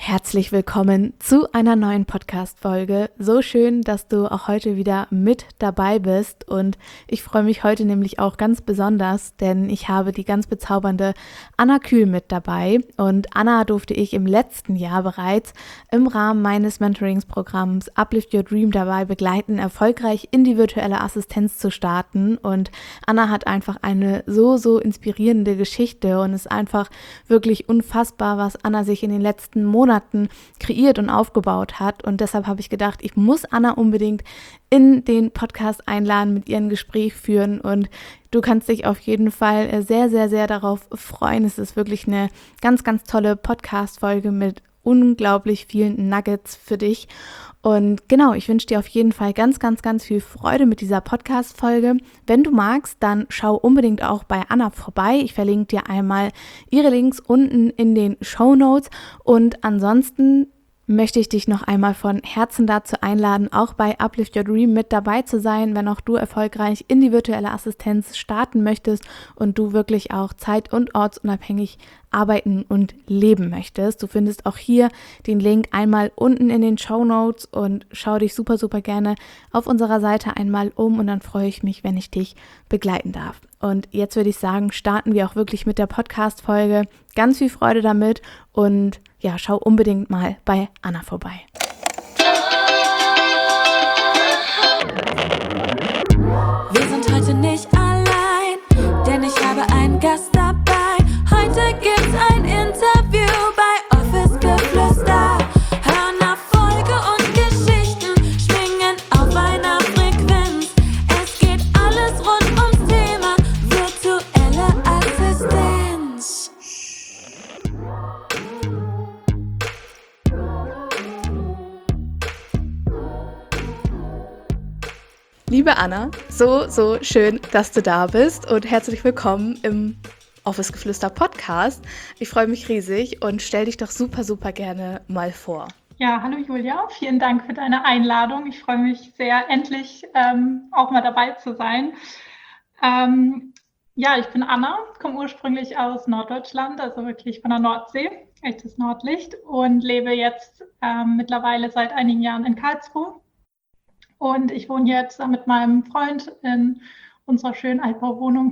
Herzlich willkommen zu einer neuen Podcast-Folge. So schön, dass du auch heute wieder mit dabei bist und ich freue mich heute nämlich auch ganz besonders, denn ich habe die ganz bezaubernde Anna Kühl mit dabei und Anna durfte ich im letzten Jahr bereits im Rahmen meines Mentoringsprogramms Uplift Your Dream dabei begleiten, erfolgreich in die virtuelle Assistenz zu starten und Anna hat einfach eine so inspirierende Geschichte und ist einfach wirklich unfassbar, was Anna sich in den letzten Monaten kreiert und aufgebaut hat. Und deshalb habe ich gedacht, ich muss Anna unbedingt in den Podcast einladen, mit ihr ein Gespräch führen. Und du kannst dich auf jeden Fall sehr darauf freuen. Es ist wirklich eine ganz tolle Podcast-Folge mit unglaublich vielen Nuggets für dich. Und genau, ich wünsche dir auf jeden Fall ganz viel Freude mit dieser Podcast-Folge. Wenn du magst, dann schau unbedingt auch bei Anna vorbei. Ich verlinke dir einmal ihre Links unten in den Shownotes. Und ansonsten möchte ich dich noch einmal von Herzen dazu einladen, auch bei Uplift Your Dream mit dabei zu sein, wenn auch du erfolgreich in die virtuelle Assistenz starten möchtest und du wirklich auch zeit- und ortsunabhängig arbeiten und leben möchtest. Du findest auch hier den Link einmal unten in den Shownotes und schau dich super gerne auf unserer Seite einmal um und dann freue ich mich, wenn ich dich begleiten darf. Und jetzt würde ich sagen, starten wir auch wirklich mit der Podcast-Folge. Ganz viel Freude damit und ja, schau unbedingt mal bei Anna vorbei. Wir sind heute nicht allein, denn ich habe einen Gast dabei. Heute gibt's ein Interview bei Office Geflüster. Hören Erfolge und Geschichten, schwingen auf einer Frequenz. Es geht alles rund ums Thema virtuelle Assistenz. Liebe Anna, so schön, dass du da bist und herzlich willkommen im Office Geflüster Podcast. Ich freue mich riesig und stell dich doch super gerne mal vor. Ja, hallo Julia, vielen Dank für deine Einladung. Ich freue mich sehr, endlich auch mal dabei zu sein. Ja, ich bin Anna, komme ursprünglich aus Norddeutschland, also wirklich von der Nordsee, echtes Nordlicht und lebe jetzt mittlerweile seit einigen Jahren in Karlsruhe. Und ich wohne jetzt mit meinem Freund in unserer schönen Altbauwohnung.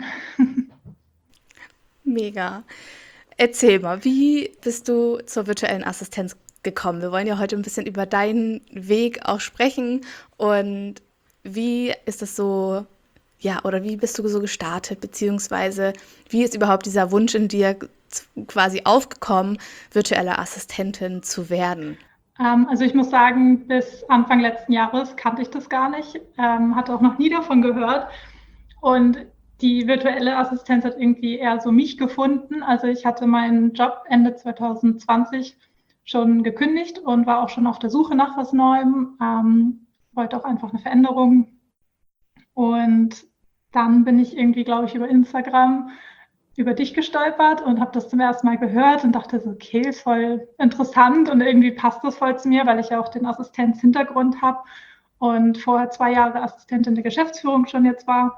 Mega. Erzähl mal, wie bist du zur virtuellen Assistenz gekommen? Wir wollen ja heute ein bisschen über deinen Weg auch sprechen und wie ist das so, ja, oder wie bist du so gestartet, beziehungsweise wie ist überhaupt dieser Wunsch in dir quasi aufgekommen, virtuelle Assistentin zu werden? Also ich muss sagen, bis Anfang letzten Jahres kannte ich das gar nicht, hatte auch noch nie davon gehört. Und die virtuelle Assistenz hat irgendwie eher so mich gefunden. Also ich hatte meinen Job Ende 2020 schon gekündigt und war auch schon auf der Suche nach was Neuem, wollte auch einfach eine Veränderung. Und dann bin ich irgendwie, glaube ich, über Instagram über dich gestolpert und habe das zum ersten Mal gehört und dachte so, okay, ist voll interessant und irgendwie passt das voll zu mir, weil ich ja auch den Assistenzhintergrund habe und vorher 2 Jahre Assistentin der Geschäftsführung schon jetzt war.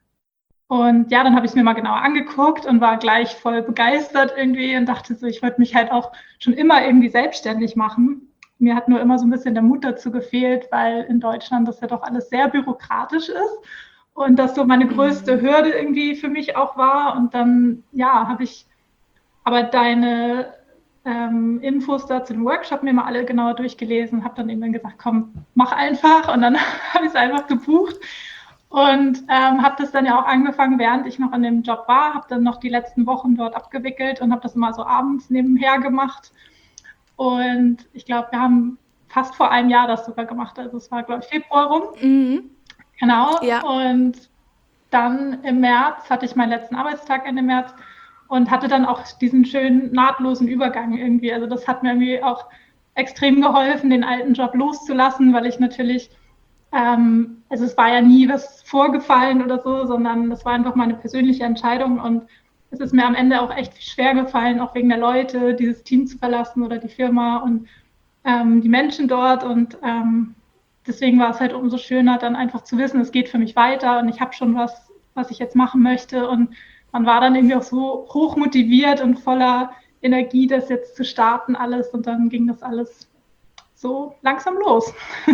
Und ja, dann habe ich es mir mal genauer angeguckt und war gleich voll begeistert irgendwie und dachte so, ich wollte mich halt auch schon immer irgendwie selbstständig machen. Mir hat nur immer so ein bisschen der Mut dazu gefehlt, weil in Deutschland das ja doch alles sehr bürokratisch ist. Und das so meine größte Hürde irgendwie für mich auch war. Und dann, ja, habe ich aber deine Infos da zu dem Workshop mir mal alle genauer durchgelesen, habe dann irgendwann gesagt, komm, mach einfach. Und dann habe ich es einfach gebucht und habe das dann ja auch angefangen, während ich noch an dem Job war, habe dann noch die letzten Wochen dort abgewickelt und habe das immer so abends nebenher gemacht. Und ich glaube, wir haben fast vor einem Jahr das sogar gemacht. Also es war, glaube ich, Februar rum. Genau, Ja. und dann im März hatte ich meinen letzten Arbeitstag Ende März und hatte dann auch diesen schönen nahtlosen Übergang irgendwie. Also das hat mir irgendwie auch extrem geholfen, den alten Job loszulassen, weil ich natürlich, also es war ja nie was vorgefallen oder so, sondern das war einfach meine persönliche Entscheidung und es ist mir am Ende auch echt schwer gefallen, auch wegen der Leute, dieses Team zu verlassen oder die Firma und die Menschen dort und deswegen war es halt umso schöner, dann einfach zu wissen, es geht für mich weiter und ich habe schon was ich jetzt machen möchte. Und man war dann irgendwie auch so hoch motiviert und voller Energie, das jetzt zu starten alles. Und dann ging das alles so langsam los.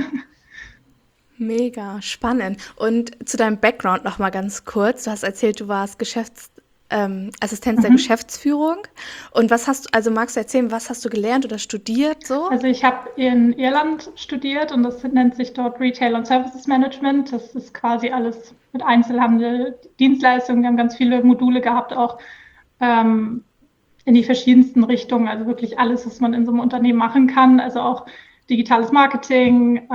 Mega spannend. Und zu deinem Background noch mal ganz kurz. Du hast erzählt, du warst Assistenz der Geschäftsführung. Und magst du erzählen, was hast du gelernt oder studiert so? Also ich habe in Irland studiert und das nennt sich dort Retail und Services Management. Das ist quasi alles mit Einzelhandel, Dienstleistungen. Wir haben ganz viele Module gehabt, auch in die verschiedensten Richtungen. Also wirklich alles, was man in so einem Unternehmen machen kann. Also auch digitales Marketing,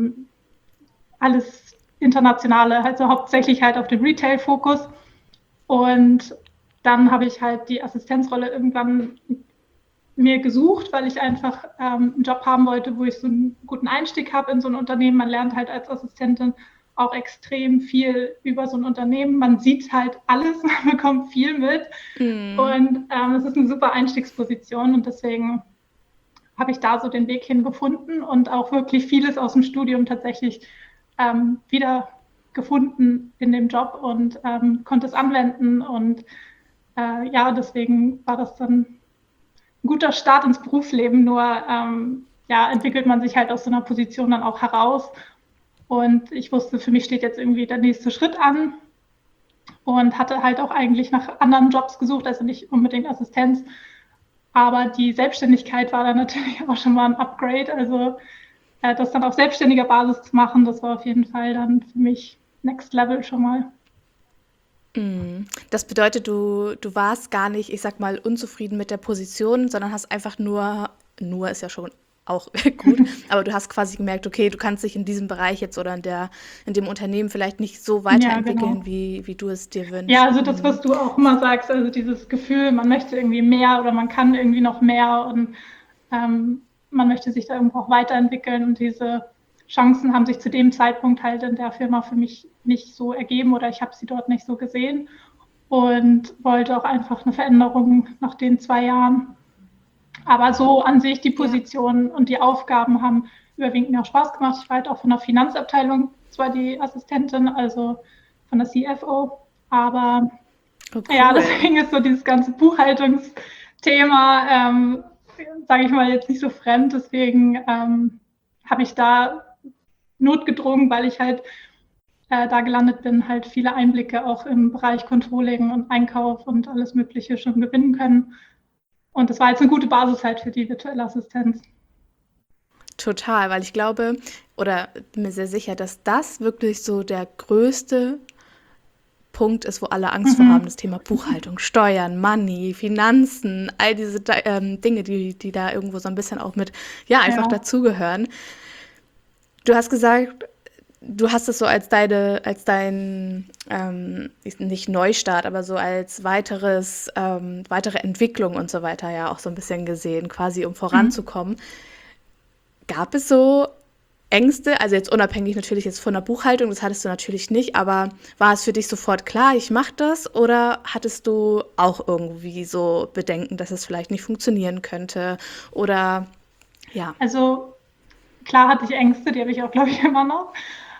alles Internationale, also hauptsächlich halt auf den Retail-Fokus. Und dann habe ich halt die Assistenzrolle irgendwann mir gesucht, weil ich einfach einen Job haben wollte, wo ich so einen guten Einstieg habe in so ein Unternehmen. Man lernt halt als Assistentin auch extrem viel über so ein Unternehmen. Man sieht halt alles, man bekommt viel mit. Und es ist eine super Einstiegsposition und deswegen habe ich da so den Weg hingefunden und auch wirklich vieles aus dem Studium tatsächlich wieder gefunden in dem Job und konnte es anwenden und deswegen war das dann ein guter Start ins Berufsleben, nur entwickelt man sich halt aus so einer Position dann auch heraus und ich wusste, für mich steht jetzt irgendwie der nächste Schritt an und hatte halt auch eigentlich nach anderen Jobs gesucht, also nicht unbedingt Assistenz, aber die Selbstständigkeit war dann natürlich auch schon mal ein Upgrade, also das dann auf selbstständiger Basis zu machen, das war auf jeden Fall dann für mich Next Level schon mal. Das bedeutet, du warst gar nicht, ich sag mal, unzufrieden mit der Position, sondern hast einfach nur ist ja schon auch gut, aber du hast quasi gemerkt, okay, du kannst dich in diesem Bereich jetzt oder in dem Unternehmen vielleicht nicht so weiterentwickeln, wie du es dir wünschst. Ja, also das, was du auch immer sagst, also dieses Gefühl, man möchte irgendwie mehr oder man kann irgendwie noch mehr und man möchte sich da irgendwo auch weiterentwickeln und diese Chancen haben sich zu dem Zeitpunkt halt in der Firma für mich nicht so ergeben oder ich habe sie dort nicht so gesehen und wollte auch einfach eine Veränderung nach den 2 Jahren. Aber so an sich die Position und die Aufgaben haben überwiegend mir auch Spaß gemacht. Ich war halt auch von der Finanzabteilung zwar die Assistentin, also von der CFO, aber deswegen ist so dieses ganze Buchhaltungsthema, sage ich mal, jetzt nicht so fremd. Deswegen habe ich da notgedrungen, weil ich halt da gelandet bin, halt viele Einblicke auch im Bereich Controlling und Einkauf und alles Mögliche schon gewinnen können. Und das war jetzt eine gute Basis halt für die virtuelle Assistenz. Total, weil ich glaube oder bin mir sehr sicher, dass das wirklich so der größte Punkt ist, wo alle Angst vor haben, das Thema Buchhaltung, Steuern, Money, Finanzen, all diese Dinge, die da irgendwo so ein bisschen auch mit, einfach dazugehören. Du hast gesagt, du hast es so als dein nicht Neustart, aber so als weitere Entwicklung und so weiter ja auch so ein bisschen gesehen, quasi um voranzukommen. Gab es so Ängste, also jetzt unabhängig natürlich jetzt von der Buchhaltung, das hattest du natürlich nicht, aber war es für dich sofort klar, ich mache das, oder hattest du auch irgendwie so Bedenken, dass es vielleicht nicht funktionieren könnte oder ja? Also klar hatte ich Ängste, die habe ich auch, glaube ich, immer noch.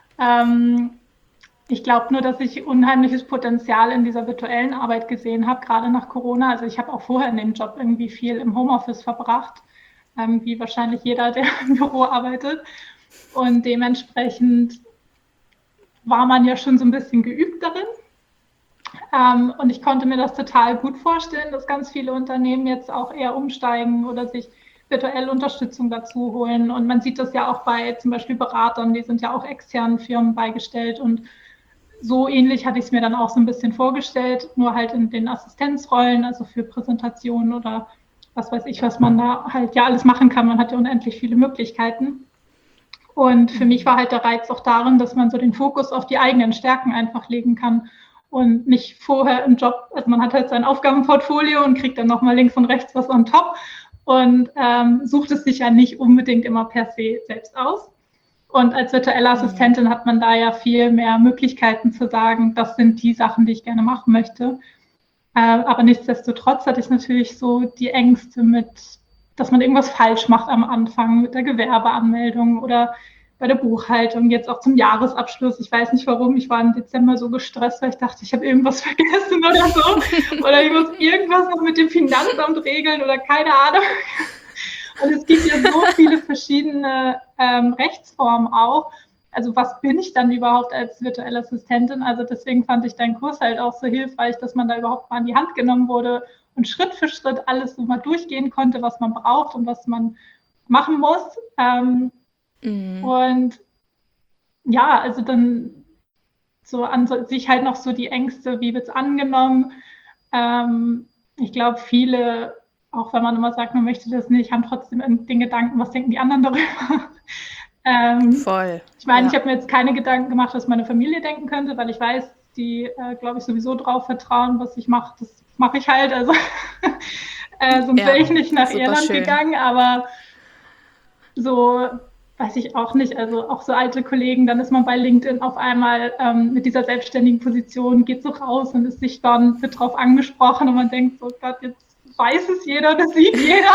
Ich glaube nur, dass ich unheimliches Potenzial in dieser virtuellen Arbeit gesehen habe, gerade nach Corona. Also ich habe auch vorher in dem Job irgendwie viel im Homeoffice verbracht, wie wahrscheinlich jeder, der im Büro arbeitet. Und dementsprechend war man ja schon so ein bisschen geübt darin. Und ich konnte mir das total gut vorstellen, dass ganz viele Unternehmen jetzt auch eher umsteigen oder sich virtuell Unterstützung dazu holen. Und man sieht das ja auch bei zum Beispiel Beratern, die sind ja auch externen Firmen beigestellt. Und so ähnlich hatte ich es mir dann auch so ein bisschen vorgestellt, nur halt in den Assistenzrollen, also für Präsentationen oder was weiß ich, was man da halt ja alles machen kann. Man hat ja unendlich viele Möglichkeiten. Und für mich war halt der Reiz auch darin, dass man so den Fokus auf die eigenen Stärken einfach legen kann und nicht vorher im Job, also man hat halt sein Aufgabenportfolio und kriegt dann nochmal links und rechts was on top und sucht es sich ja nicht unbedingt immer per se selbst aus. Und als virtuelle Assistentin hat man da ja viel mehr Möglichkeiten zu sagen, das sind die Sachen, die ich gerne machen möchte. Aber nichtsdestotrotz hatte ich natürlich so die Ängste mit, dass man irgendwas falsch macht am Anfang mit der Gewerbeanmeldung oder bei der Buchhaltung, jetzt auch zum Jahresabschluss. Ich weiß nicht warum, ich war im Dezember so gestresst, weil ich dachte, ich habe irgendwas vergessen oder so. Oder ich muss irgendwas noch mit dem Finanzamt regeln oder keine Ahnung. Und es gibt ja so viele verschiedene Rechtsformen auch. Also was bin ich dann überhaupt als virtuelle Assistentin? Also deswegen fand ich deinen Kurs halt auch so hilfreich, dass man da überhaupt mal in die Hand genommen wurde und Schritt für Schritt alles so mal durchgehen konnte, was man braucht und was man machen muss. Und ja, also dann so an sich halt noch so die Ängste, wie wird es angenommen? Ich glaube, viele, auch wenn man immer sagt, man möchte das nicht, haben trotzdem den Gedanken, was denken die anderen darüber? Voll. Ich meine, ich habe mir jetzt keine Gedanken gemacht, was meine Familie denken könnte, weil ich weiß, die, glaube ich, sowieso drauf vertrauen, was ich mache. Das mache ich halt. Also sonst wäre ich nicht nach Irland gegangen, aber so weiß ich auch nicht. Also auch so alte Kollegen, dann ist man bei LinkedIn auf einmal mit dieser selbstständigen Position, geht so raus und ist sichtbar und wird drauf angesprochen und man denkt so, Gott, jetzt weiß es jeder, das sieht jeder.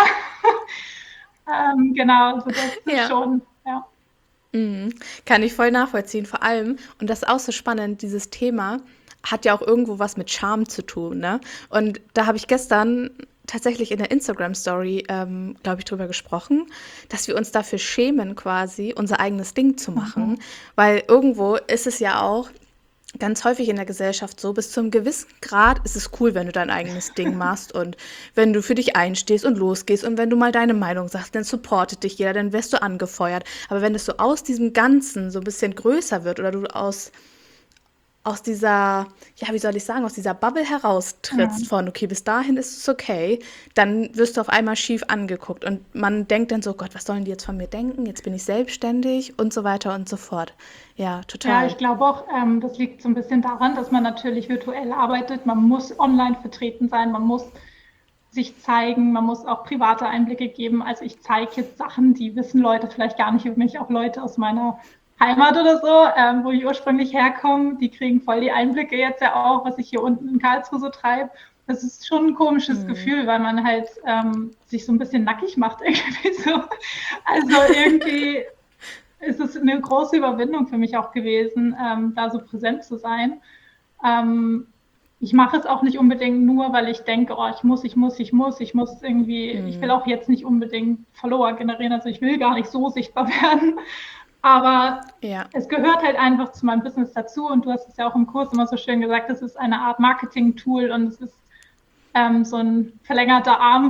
Genau, also das ist schon, ja. Kann ich voll nachvollziehen, vor allem, und das ist auch so spannend, dieses Thema hat ja auch irgendwo was mit Charme zu tun, ne? Und da habe ich gestern tatsächlich in der Instagram-Story, glaube ich, drüber gesprochen, dass wir uns dafür schämen, quasi unser eigenes Ding zu machen, weil irgendwo ist es ja auch ganz häufig in der Gesellschaft so, bis zu einem gewissen Grad ist es cool, wenn du dein eigenes Ding machst und wenn du für dich einstehst und losgehst und wenn du mal deine Meinung sagst, dann supportet dich jeder, dann wirst du angefeuert. Aber wenn es so aus diesem Ganzen so ein bisschen größer wird oder du aus dieser, ja, wie soll ich sagen, aus dieser Bubble heraustrittst von, okay, bis dahin ist es okay, dann wirst du auf einmal schief angeguckt und man denkt dann so, Gott, was sollen die jetzt von mir denken? Jetzt bin ich selbstständig und so weiter und so fort. Ja, total. Ja, ich glaube auch, das liegt so ein bisschen daran, dass man natürlich virtuell arbeitet. Man muss online vertreten sein, man muss sich zeigen, man muss auch private Einblicke geben. Also ich zeige jetzt Sachen, die wissen Leute vielleicht gar nicht über mich, auch Leute aus meiner Heimat oder so, wo ich ursprünglich herkomme, die kriegen voll die Einblicke jetzt ja auch, was ich hier unten in Karlsruhe so treibe. Das ist schon ein komisches Gefühl, weil man halt sich so ein bisschen nackig macht irgendwie so. Also irgendwie ist es eine große Überwindung für mich auch gewesen, da so präsent zu sein. Ich mache es auch nicht unbedingt nur, weil ich denke, oh, ich muss irgendwie, ich will auch jetzt nicht unbedingt Follower generieren, also ich will gar nicht so sichtbar werden. Aber es gehört halt einfach zu meinem Business dazu und du hast es ja auch im Kurs immer so schön gesagt, es ist eine Art Marketing-Tool und es ist so ein verlängerter Arm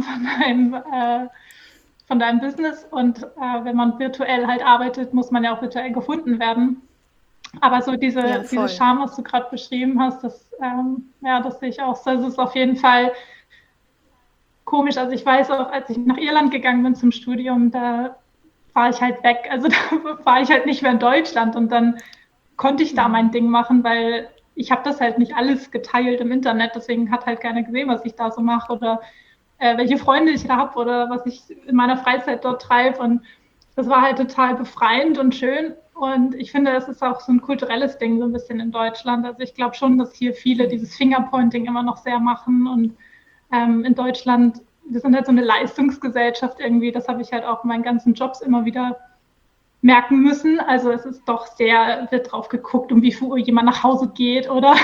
von deinem Business und wenn man virtuell halt arbeitet, muss man ja auch virtuell gefunden werden. Aber so diese Charme, was du gerade beschrieben hast, das sehe ich auch so. Das ist auf jeden Fall komisch. Also ich weiß auch, als ich nach Irland gegangen bin zum Studium, da war ich halt weg. Also da war ich halt nicht mehr in Deutschland und dann konnte ich da mein Ding machen, weil ich habe das halt nicht alles geteilt im Internet, deswegen hat halt keiner gesehen, was ich da so mache oder welche Freunde ich da habe oder was ich in meiner Freizeit dort treibe und das war halt total befreiend und schön und ich finde, das ist auch so ein kulturelles Ding so ein bisschen in Deutschland. Also ich glaube schon, dass hier viele dieses Fingerpointing immer noch sehr machen und in Deutschland wir sind halt so eine Leistungsgesellschaft irgendwie, das habe ich halt auch in meinen ganzen Jobs immer wieder merken müssen. Also es ist doch wird drauf geguckt, um wie viel Uhr jemand nach Hause geht oder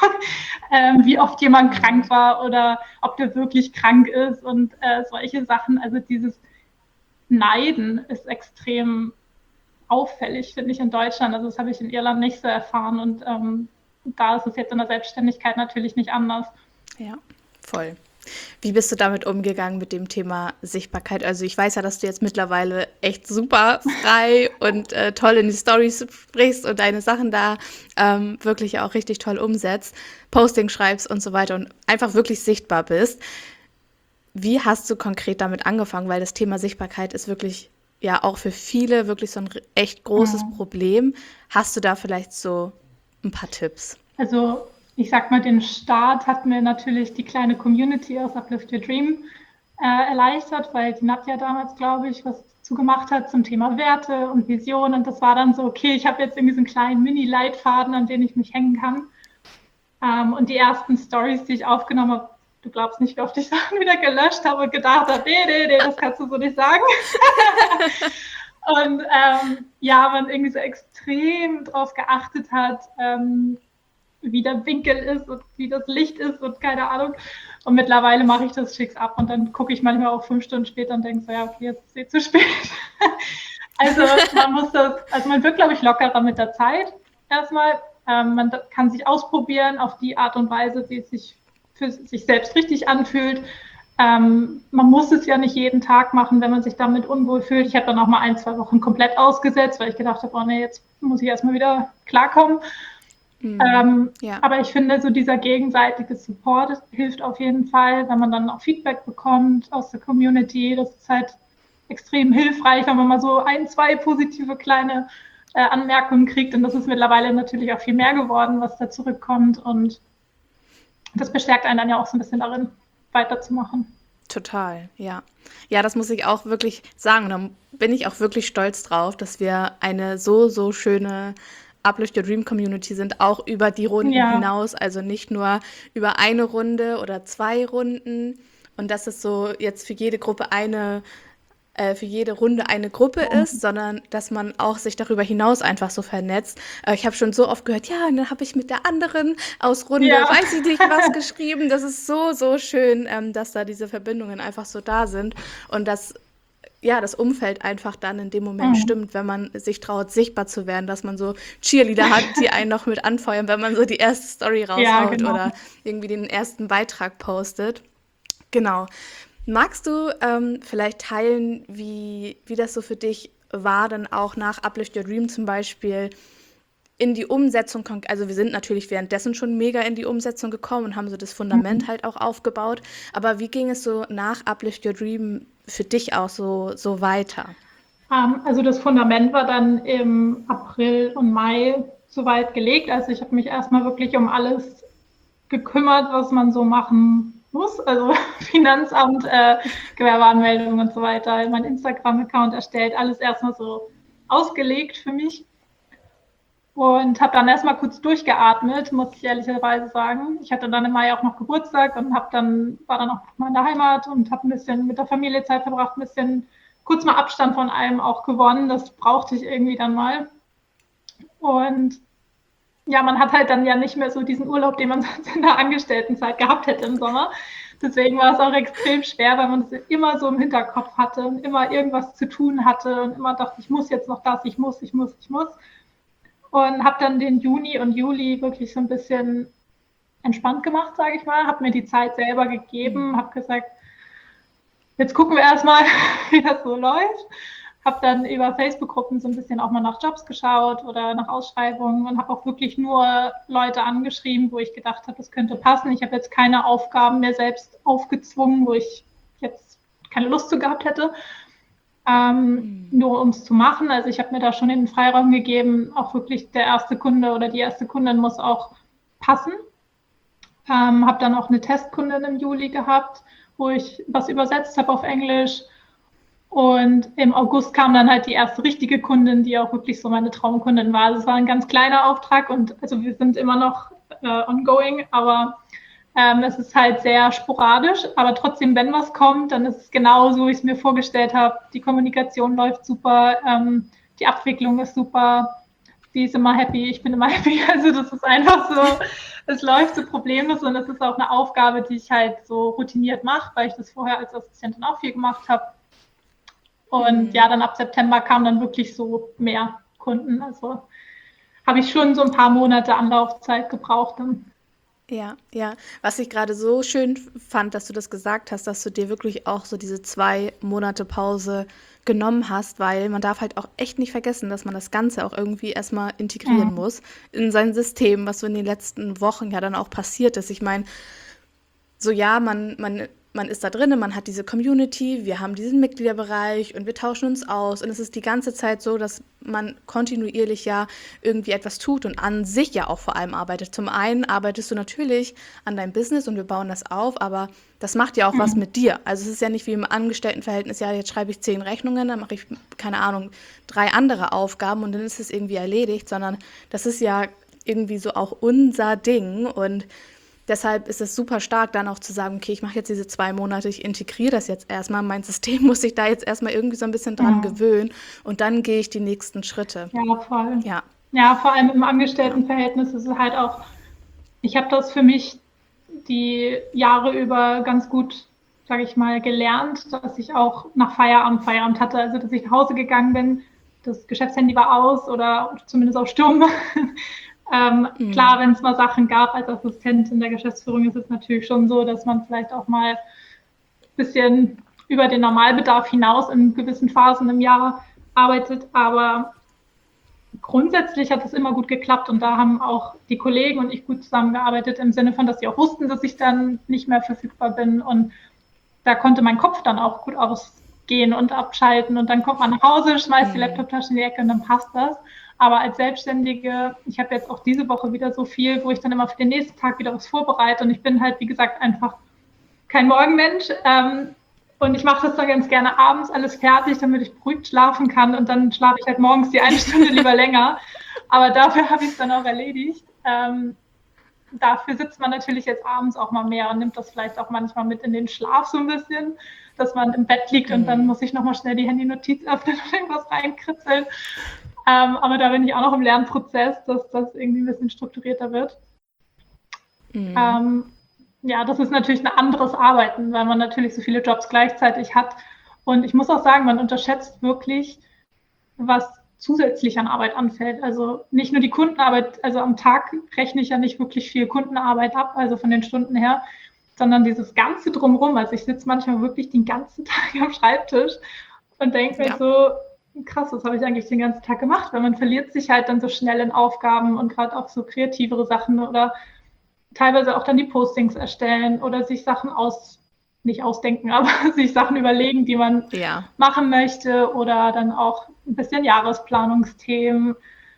wie oft jemand krank war oder ob der wirklich krank ist und solche Sachen. Also dieses Neiden ist extrem auffällig, finde ich, in Deutschland. Also das habe ich in Irland nicht so erfahren und da ist es jetzt in der Selbstständigkeit natürlich nicht anders. Ja, voll. Wie bist du damit umgegangen mit dem Thema Sichtbarkeit? Also ich weiß ja, dass du jetzt mittlerweile echt super frei und toll in die Storys sprichst und deine Sachen da wirklich auch richtig toll umsetzt, Posting schreibst und so weiter und einfach wirklich sichtbar bist. Wie hast du konkret damit angefangen? Weil das Thema Sichtbarkeit ist wirklich ja auch für viele wirklich so ein echt großes Problem. Hast du da vielleicht so ein paar Tipps? Also ich sag mal, den Start hat mir natürlich die kleine Community aus Uplift Your Dream erleichtert, weil die Nadja damals, glaube ich, was dazu gemacht hat zum Thema Werte und Vision. Und das war dann so, okay, ich habe jetzt irgendwie so einen kleinen Mini-Leitfaden, an den ich mich hängen kann. Und die ersten Stories, die ich aufgenommen habe, du glaubst nicht, wie oft ich Sachen wieder gelöscht habe und gedacht habe, nee, das kannst du so nicht sagen. Und ja, man irgendwie so extrem drauf geachtet hat, wie der Winkel ist und wie das Licht ist und keine Ahnung. Und mittlerweile mache ich das fix ab und dann gucke ich manchmal auch 5 Stunden später und denke so, ja, okay, jetzt ist es zu spät. Also man wird, glaube ich, lockerer mit der Zeit erstmal. Man kann sich ausprobieren auf die Art und Weise, wie es sich für sich selbst richtig anfühlt. Man muss es ja nicht jeden Tag machen, wenn man sich damit unwohl fühlt. Ich habe dann auch mal 1, 2 Wochen komplett ausgesetzt, weil ich gedacht habe, oh nee, jetzt muss ich erstmal wieder klarkommen. Ja. Aber ich finde, so dieser gegenseitige Support hilft auf jeden Fall, wenn man dann auch Feedback bekommt aus der Community. Das ist halt extrem hilfreich, wenn man mal so 1, 2 positive kleine Anmerkungen kriegt. Und das ist mittlerweile natürlich auch viel mehr geworden, was da zurückkommt. Und das bestärkt einen dann ja auch so ein bisschen darin, weiterzumachen. Total, ja. Ja, das muss ich auch wirklich sagen. Und da bin ich auch wirklich stolz drauf, dass wir eine so schöne Uplift Your Dream Community sind, auch über die Runden hinaus. Also nicht nur über eine Runde oder 2 Runden. Und dass es so jetzt für jede Gruppe für jede Runde eine Gruppe ist, sondern dass man auch sich darüber hinaus einfach so vernetzt. Ich habe schon so oft gehört, ja, und dann habe ich mit der anderen aus Runde, weiß ich nicht, was geschrieben. Das ist so schön, dass da diese Verbindungen einfach so da sind und dass das Umfeld einfach dann in dem Moment stimmt, wenn man sich traut, sichtbar zu werden, dass man so Cheerleader hat, die einen noch mit anfeuern, wenn man so die erste Story raushaut oder irgendwie den ersten Beitrag postet. Genau. Magst du vielleicht teilen, wie das so für dich war, dann auch nach Uplift Your Dream zum Beispiel in die Umsetzung? Also wir sind natürlich währenddessen schon mega in die Umsetzung gekommen und haben so das Fundament halt auch aufgebaut. Aber wie ging es so nach Uplift Your Dream für dich auch so weiter? Also das Fundament war dann im April und Mai soweit gelegt. Also ich habe mich erstmal wirklich um alles gekümmert, was man so machen muss, also Finanzamt, Gewerbeanmeldung und so weiter, mein Instagram-Account erstellt, alles erstmal so ausgelegt für mich und habe dann erstmal kurz durchgeatmet, muss ich ehrlicherweise sagen. Ich hatte dann im Mai auch noch Geburtstag und war dann auch mal in der Heimat und habe ein bisschen mit der Familie Zeit verbracht, ein bisschen kurz mal Abstand von allem auch gewonnen. Das brauchte ich irgendwie dann mal. Und ja, man hat halt dann ja nicht mehr so diesen Urlaub, den man sonst in der Angestelltenzeit gehabt hätte im Sommer. Deswegen war es auch extrem schwer, weil man es immer so im Hinterkopf hatte und immer irgendwas zu tun hatte und immer dachte, ich muss jetzt noch das, ich muss. Und habe dann den Juni und Juli wirklich so ein bisschen entspannt gemacht, sage ich mal. Habe mir die Zeit selber gegeben, habe gesagt, jetzt gucken wir erstmal, wie das so läuft. Habe dann über Facebook-Gruppen so ein bisschen auch mal nach Jobs geschaut oder nach Ausschreibungen und habe auch wirklich nur Leute angeschrieben, wo ich gedacht habe, das könnte passen. Ich habe jetzt keine Aufgaben mehr selbst aufgezwungen, wo ich jetzt keine Lust zu gehabt hätte, nur um es zu machen. Also ich habe mir da schon den Freiraum gegeben, auch wirklich der erste Kunde oder die erste Kundin muss auch passen. Habe dann auch eine Testkundin im Juli gehabt, wo ich was übersetzt habe auf Englisch. Und im August kam dann halt die erste richtige Kundin, die auch wirklich so meine Traumkundin war. Also es war ein ganz kleiner Auftrag und also wir sind immer noch ongoing, aber es ist halt sehr sporadisch. Aber trotzdem, wenn was kommt, dann ist es genau so, wie ich es mir vorgestellt habe. Die Kommunikation läuft super, die Abwicklung ist super, sie ist immer happy, ich bin immer happy. Also das ist einfach so, es läuft so problemlos und es ist auch eine Aufgabe, die ich halt so routiniert mache, weil ich das vorher als Assistentin auch viel gemacht habe. Und ja, dann ab September kamen dann wirklich so mehr Kunden. Also habe ich schon so ein paar Monate Anlaufzeit gebraucht. Ja. Was ich gerade so schön fand, dass du das gesagt hast, dass du dir wirklich auch so diese 2 Monate Pause genommen hast, weil man darf halt auch echt nicht vergessen, dass man das Ganze auch irgendwie erstmal integrieren muss in sein System, was so in den letzten Wochen ja dann auch passiert ist. Ich meine, so ja, man ist da drin, man hat diese Community, wir haben diesen Mitgliederbereich und wir tauschen uns aus. Und es ist die ganze Zeit so, dass man kontinuierlich ja irgendwie etwas tut und an sich ja auch vor allem arbeitet. Zum einen arbeitest du natürlich an deinem Business und wir bauen das auf, aber das macht ja auch was mit dir. Also es ist ja nicht wie im Angestelltenverhältnis, ja, jetzt schreibe ich 10 Rechnungen, dann mache ich, keine Ahnung, 3 andere Aufgaben und dann ist es irgendwie erledigt, sondern das ist ja irgendwie so auch unser Ding und deshalb ist es super stark, dann auch zu sagen, okay, ich mache jetzt diese 2 Monate, ich integriere das jetzt erstmal, mein System muss sich da jetzt erstmal irgendwie so ein bisschen dran gewöhnen und dann gehe ich die nächsten Schritte. Ja, voll. Ja, Ja, vor allem im Angestelltenverhältnis ist es halt auch, ich habe das für mich die Jahre über ganz gut, sage ich mal, gelernt, dass ich auch nach Feierabend hatte, also dass ich nach Hause gegangen bin, das Geschäftshandy war aus oder zumindest auf Stumm. Klar, wenn es mal Sachen gab als Assistent in der Geschäftsführung, ist es natürlich schon so, dass man vielleicht auch mal ein bisschen über den Normalbedarf hinaus in gewissen Phasen im Jahr arbeitet, aber grundsätzlich hat es immer gut geklappt und da haben auch die Kollegen und ich gut zusammengearbeitet im Sinne von, dass sie auch wussten, dass ich dann nicht mehr verfügbar bin und da konnte mein Kopf dann auch gut ausgehen und abschalten und dann kommt man nach Hause, schmeißt die Laptoptasche in die Ecke und dann passt das. Aber als Selbstständige, ich habe jetzt auch diese Woche wieder so viel, wo ich dann immer für den nächsten Tag wieder was vorbereite und ich bin halt, wie gesagt, einfach kein Morgenmensch. Und ich mache das dann ganz gerne abends alles fertig, damit ich beruhigt schlafen kann. Und dann schlafe ich halt morgens die 1 Stunde lieber länger. Aber dafür habe ich es dann auch erledigt. Dafür sitzt man natürlich jetzt abends auch mal mehr und nimmt das vielleicht auch manchmal mit in den Schlaf so ein bisschen, dass man im Bett liegt und dann muss ich nochmal schnell die Handy-Notiz öffnen und irgendwas reinkritzeln. Aber da bin ich auch noch im Lernprozess, dass das irgendwie ein bisschen strukturierter wird. Ja, das ist natürlich ein anderes Arbeiten, weil man natürlich so viele Jobs gleichzeitig hat. Und ich muss auch sagen, man unterschätzt wirklich, was zusätzlich an Arbeit anfällt. Also nicht nur die Kundenarbeit, also am Tag rechne ich ja nicht wirklich viel Kundenarbeit ab, also von den Stunden her, sondern dieses Ganze drumherum. Also ich sitze manchmal wirklich den ganzen Tag am Schreibtisch und denke mir so, krass, was habe ich eigentlich den ganzen Tag gemacht? Weil man verliert sich halt dann so schnell in Aufgaben und gerade auch so kreativere Sachen oder teilweise auch dann die Postings erstellen oder sich Sachen nicht ausdenken, aber sich Sachen überlegen, die man machen möchte oder dann auch ein bisschen Jahresplanungsthemen.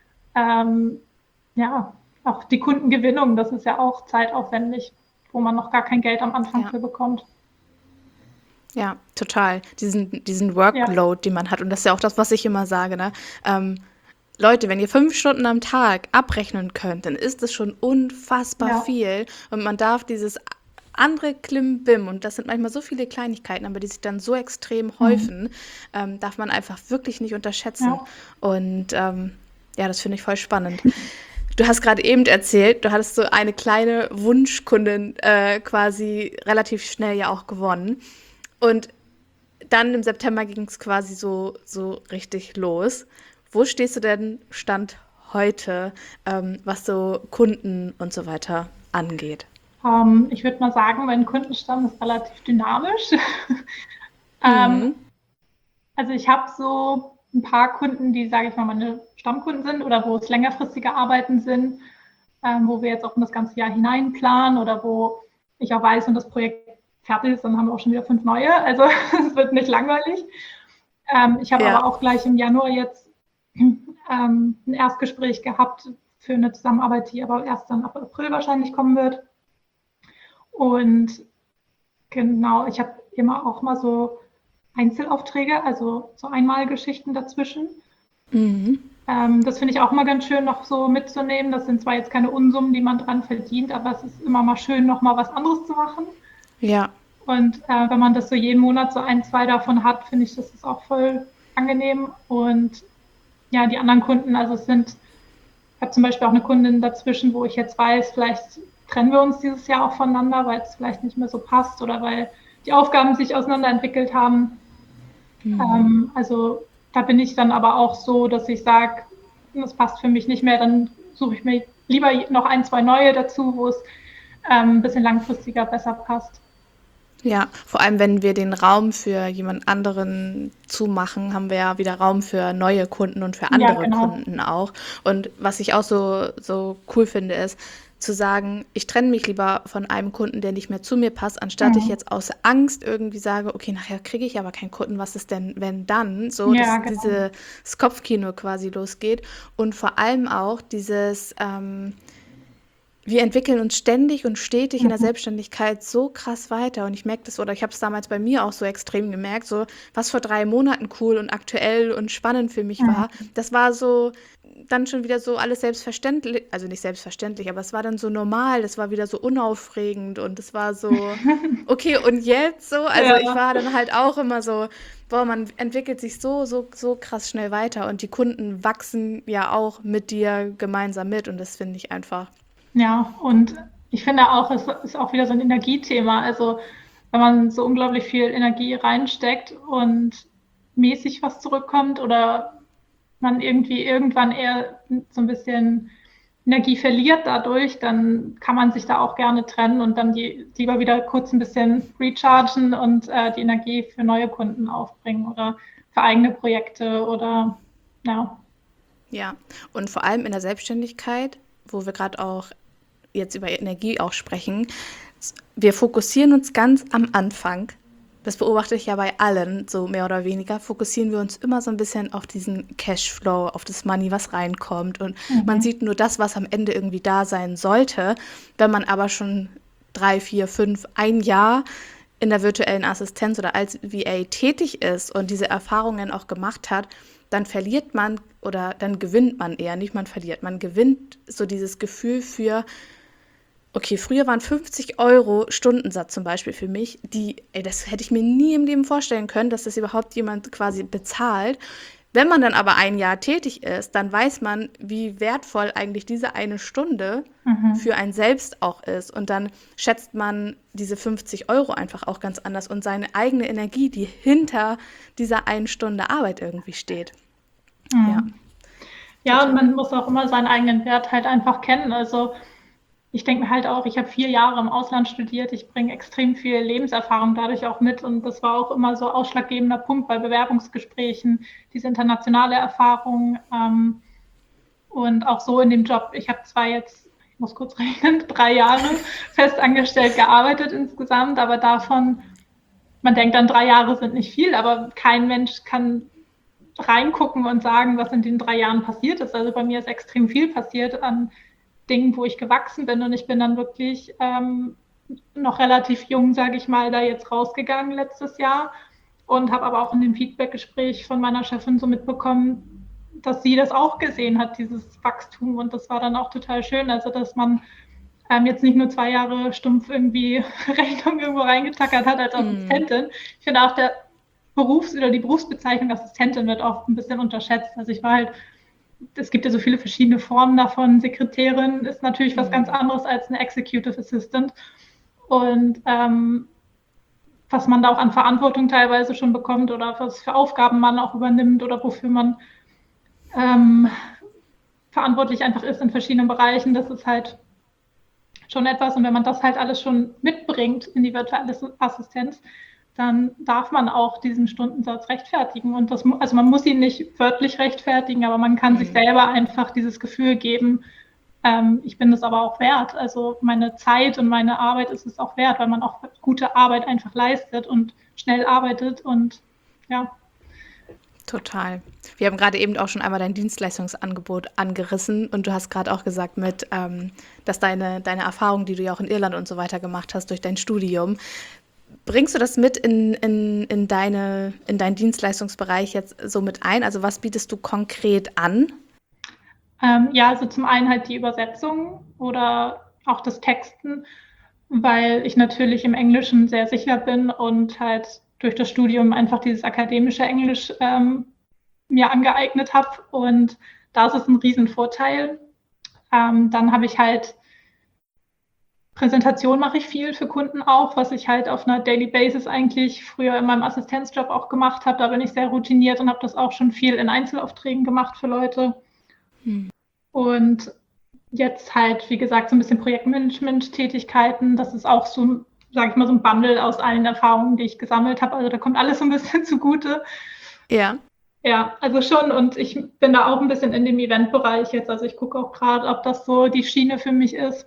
Auch die Kundengewinnung, das ist ja auch zeitaufwendig, wo man noch gar kein Geld am Anfang für bekommt. Ja, total. Diesen Workload, den man hat. Und das ist ja auch das, was ich immer sage, ne? Leute, wenn ihr 5 Stunden am Tag abrechnen könnt, dann ist das schon unfassbar viel. Und man darf dieses andere Klimbim, und das sind manchmal so viele Kleinigkeiten, aber die sich dann so extrem häufen, darf man einfach wirklich nicht unterschätzen. Ja. Und das finde ich voll spannend. Du hast gerade eben erzählt, du hattest so eine kleine Wunschkundin quasi relativ schnell ja auch gewonnen. Und dann im September ging es quasi so richtig los. Wo stehst du denn Stand heute, was so Kunden und so weiter angeht? Ich würde mal sagen, mein Kundenstamm ist relativ dynamisch. Also ich habe so ein paar Kunden, die, sage ich mal, meine Stammkunden sind oder wo es längerfristige Arbeiten sind, wo wir jetzt auch in das ganze Jahr hinein planen oder wo ich auch weiß, wenn das Projekt fertig ist, dann haben wir auch schon wieder 5 neue. Also es wird nicht langweilig. Ich habe aber auch gleich im Januar jetzt ein Erstgespräch gehabt für eine Zusammenarbeit, die aber erst dann ab April wahrscheinlich kommen wird. Und genau, ich habe immer auch mal so Einzelaufträge, also so Einmalgeschichten dazwischen. Das finde ich auch mal ganz schön, noch so mitzunehmen. Das sind zwar jetzt keine Unsummen, die man dran verdient, aber es ist immer mal schön, noch mal was anderes zu machen. Ja. Und wenn man das so jeden Monat so 1, 2 davon hat, finde ich, das ist auch voll angenehm. Und ja, die anderen Kunden, also ich habe zum Beispiel auch eine Kundin dazwischen, wo ich jetzt weiß, vielleicht trennen wir uns dieses Jahr auch voneinander, weil es vielleicht nicht mehr so passt oder weil die Aufgaben sich auseinanderentwickelt haben. Also da bin ich dann aber auch so, dass ich sage, das passt für mich nicht mehr, dann suche ich mir lieber noch 1, 2 neue dazu, wo es ein bisschen langfristiger besser passt. Ja, vor allem, wenn wir den Raum für jemand anderen zumachen, haben wir ja wieder Raum für neue Kunden und für andere Kunden auch. Und was ich auch so cool finde, ist zu sagen, ich trenne mich lieber von einem Kunden, der nicht mehr zu mir passt, anstatt ich jetzt aus Angst irgendwie sage, okay, nachher kriege ich aber keinen Kunden, was ist denn, wenn dann? So, dass dieses Kopfkino quasi losgeht. Und vor allem auch dieses wir entwickeln uns ständig und stetig in der Selbstständigkeit so krass weiter. Und ich merke das, oder ich habe es damals bei mir auch so extrem gemerkt, so was vor 3 Monaten cool und aktuell und spannend für mich war, das war so dann schon wieder so alles selbstverständlich, also nicht selbstverständlich, aber es war dann so normal, es war wieder so unaufregend und es war so, okay, und jetzt so, also ich Ja, war dann halt auch immer so, boah, man entwickelt sich so krass schnell weiter und die Kunden wachsen ja auch mit dir gemeinsam mit und das finde ich einfach, ja, und ich finde auch, es ist auch wieder so ein Energiethema. Also wenn man so unglaublich viel Energie reinsteckt und mäßig was zurückkommt oder man irgendwie irgendwann eher so ein bisschen Energie verliert dadurch, dann kann man sich da auch gerne trennen und dann lieber wieder kurz ein bisschen rechargen und die Energie für neue Kunden aufbringen oder für eigene Projekte oder ja. ja. Und vor allem in der Selbstständigkeit, wo wir gerade auch jetzt über Energie auch sprechen, wir fokussieren uns ganz am Anfang, das beobachte ich ja bei allen, so mehr oder weniger, fokussieren wir uns immer so ein bisschen auf diesen Cashflow, auf das Money, was reinkommt. Und man Mhm. sieht nur das, was am Ende irgendwie da sein sollte. Wenn man aber schon 3, 4, 5, ein Jahr in der virtuellen Assistenz oder als VA tätig ist und diese Erfahrungen auch gemacht hat, dann verliert man oder dann gewinnt man eher, nicht man verliert, man gewinnt so dieses Gefühl für, okay, früher waren 50 € Stundensatz zum Beispiel für mich, das hätte ich mir nie im Leben vorstellen können, dass das überhaupt jemand quasi bezahlt. Wenn man dann aber ein Jahr tätig ist, dann weiß man, wie wertvoll eigentlich diese eine Stunde Mhm. für einen selbst auch ist. Und dann schätzt man diese 50 € einfach auch ganz anders und seine eigene Energie, die hinter dieser einen Stunde Arbeit irgendwie steht. Ja, Mhm. Ja, und total. man muss auch immer seinen eigenen Wert halt einfach kennen. Also ich denke mir halt auch, ich habe 4 Jahre im Ausland studiert, ich bringe extrem viel Lebenserfahrung dadurch auch mit und das war auch immer so ausschlaggebender Punkt bei Bewerbungsgesprächen, diese internationale Erfahrung und auch so in dem Job. Ich habe zwar jetzt, ich muss kurz rechnen, 3 Jahre festangestellt gearbeitet insgesamt, aber davon, man denkt dann 3 Jahre sind nicht viel, aber kein Mensch kann reingucken und sagen, was in den 3 Jahren passiert ist. Also bei mir ist extrem viel passiert an Dingen, wo ich gewachsen bin und ich bin dann wirklich noch relativ jung, sage ich mal, da jetzt rausgegangen letztes Jahr und habe aber auch in dem Feedbackgespräch von meiner Chefin so mitbekommen, dass sie das auch gesehen hat, dieses Wachstum und das war dann auch total schön, also dass man jetzt nicht nur 2 Jahre stumpf irgendwie Rechnung irgendwo reingetackert hat als Mm, Assistentin. Ich finde auch die Berufsbezeichnung Assistentin wird oft ein bisschen unterschätzt. Also ich war halt, es gibt ja so viele verschiedene Formen davon. Sekretärin ist natürlich was ganz mm, anderes als eine Executive Assistant. Und was man da auch an Verantwortung teilweise schon bekommt oder was für Aufgaben man auch übernimmt oder wofür man ähm, verantwortlich einfach ist in verschiedenen Bereichen, das ist halt schon etwas. Und wenn man das halt alles schon mitbringt in die virtuelle Assistenz, dann darf man auch diesen Stundensatz rechtfertigen. Und also man muss ihn nicht wörtlich rechtfertigen, aber man kann sich mm. selber einfach dieses Gefühl geben, ich bin das aber auch wert. Also meine Zeit und meine Arbeit ist es auch wert, weil man auch gute Arbeit einfach leistet und schnell arbeitet und ja. Total. Wir haben gerade eben auch schon einmal dein Dienstleistungsangebot angerissen und du hast gerade auch gesagt dass deine Erfahrung, die du ja auch in Irland und so weiter gemacht hast durch dein Studium, bringst du das mit in deinen Dienstleistungsbereich jetzt so mit ein? Also was bietest du konkret an? Ja, also zum einen halt die Übersetzung oder auch das Texten, weil ich natürlich im Englischen sehr sicher bin und halt durch das Studium einfach dieses akademische Englisch mir angeeignet habe. Und da ist es ein Riesenvorteil. Dann habe ich halt Präsentation mache ich viel für Kunden auch, was ich halt auf einer Daily Basis eigentlich früher in meinem Assistenzjob auch gemacht habe. Da bin ich sehr routiniert und habe das auch schon viel in Einzelaufträgen gemacht für Leute. Hm. Und jetzt halt, wie gesagt, so ein bisschen Projektmanagement-Tätigkeiten. Das ist auch so, sage ich mal, so ein Bundle aus allen Erfahrungen, die ich gesammelt habe. Also da kommt alles so ein bisschen zugute. Ja. Ja, also schon. Und ich bin da auch ein bisschen in dem Eventbereich jetzt. Also ich gucke auch gerade, ob das so die Schiene für mich ist,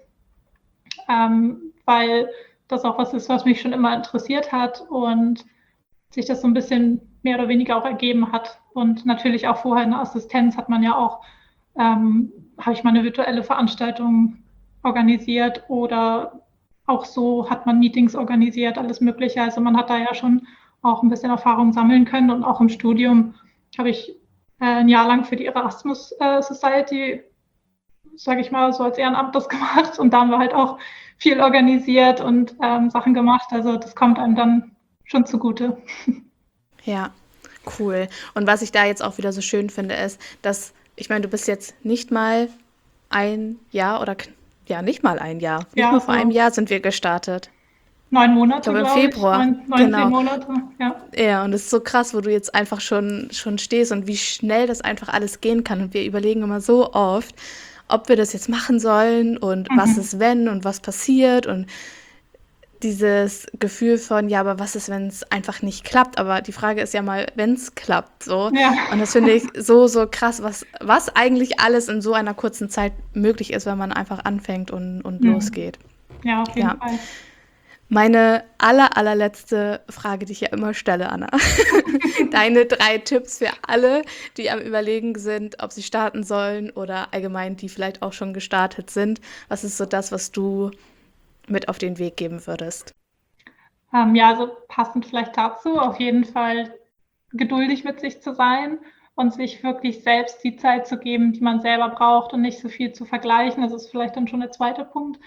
weil das auch was ist, was mich schon immer interessiert hat und sich das so ein bisschen mehr oder weniger auch ergeben hat. Und natürlich auch vorher in der Assistenz hat man ja auch habe ich mal eine virtuelle Veranstaltung organisiert oder auch so hat man Meetings organisiert, alles Mögliche. Also man hat da ja schon auch ein bisschen Erfahrung sammeln können und auch im Studium habe ich ein Jahr lang für die Erasmus Society, sage ich mal, so als Ehrenamt das gemacht. Und da haben wir halt auch viel organisiert und Sachen gemacht. Also das kommt einem dann schon zugute. Ja, cool. Und was ich da jetzt auch wieder so schön finde, ist, dass, ich meine, du bist jetzt nicht mal ein Jahr oder nicht mal ein Jahr. Nicht Ja, mal vor so einem Jahr sind wir gestartet. 9 Ich Monate, glaube im glaube ich. Februar. 9, 10 Genau. Monate, ja. Ja, und es ist so krass, wo du jetzt einfach schon stehst und wie schnell das einfach alles gehen kann. Und wir überlegen immer so oft, ob wir das jetzt machen sollen und was ist, wenn und was passiert. Und dieses Gefühl von, ja, aber was ist, wenn es einfach nicht klappt? Aber die Frage ist ja mal, wenn es klappt, so. Ja. Und das finde ich so krass, was eigentlich alles in so einer kurzen Zeit möglich ist, wenn man einfach anfängt und losgeht. Ja, auf jeden Ja. Fall. Meine allerletzte Frage, die ich ja immer stelle, Anna. Deine 3 Tipps für alle, die am Überlegen sind, ob sie starten sollen oder allgemein, die vielleicht auch schon gestartet sind. Was ist so das, was du mit auf den Weg geben würdest? Ja, also passend vielleicht dazu, auf jeden Fall geduldig mit sich zu sein und sich wirklich selbst die Zeit zu geben, die man selber braucht und nicht so viel zu vergleichen. Das ist vielleicht dann schon der zweite Punkt.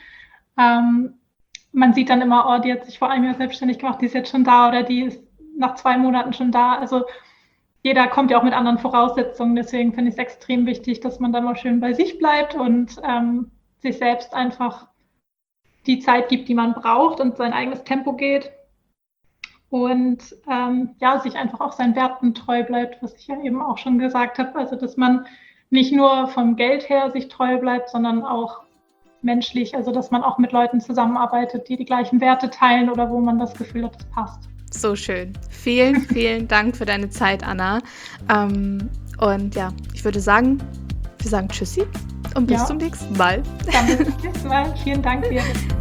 Man sieht dann immer, oh, die hat sich vor einem Jahr selbstständig gemacht, die ist jetzt schon da oder die ist nach 2 Monaten schon da. Also jeder kommt ja auch mit anderen Voraussetzungen. Deswegen finde ich es extrem wichtig, dass man dann mal schön bei sich bleibt und sich selbst einfach die Zeit gibt, die man braucht und sein eigenes Tempo geht. Und sich einfach auch seinen Werten treu bleibt, was ich ja eben auch schon gesagt habe. Also dass man nicht nur vom Geld her sich treu bleibt, sondern auch menschlich, also dass man auch mit Leuten zusammenarbeitet, die gleichen Werte teilen oder wo man das Gefühl hat, es passt. So schön. Vielen Dank für deine Zeit, Anna. Und ja, ich würde sagen, wir sagen Tschüssi und bis zum nächsten Mal. Dann bis zum nächsten Mal. Vielen Dank dir.